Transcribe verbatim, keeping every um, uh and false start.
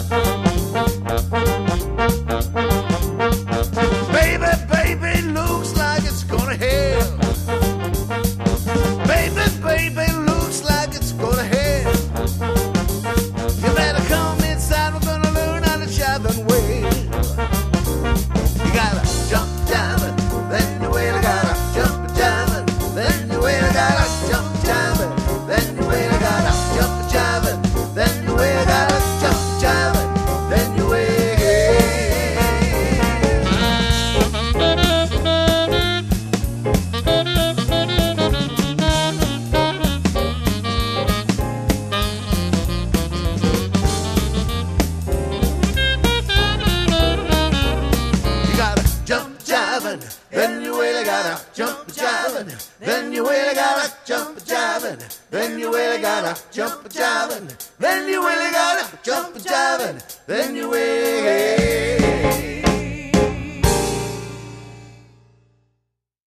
Baby, baby, looks like it's gonna hell. Baby, baby, looks like it's gonna hell. You better come inside, we're gonna learn how to jive and wail. You gotta jump, jive, and then you wail. You gotta jump, jive, and then you wail. You gotta jump, jive, and then you wail. You gotta jump, jive, and then you wail. You gotta jump, jive, and then you wail. Jump jiving, then you really gotta jump jiving, then you really gotta jump jiving, then you really gotta jump jiving, then you really gotta jump jiving, then you really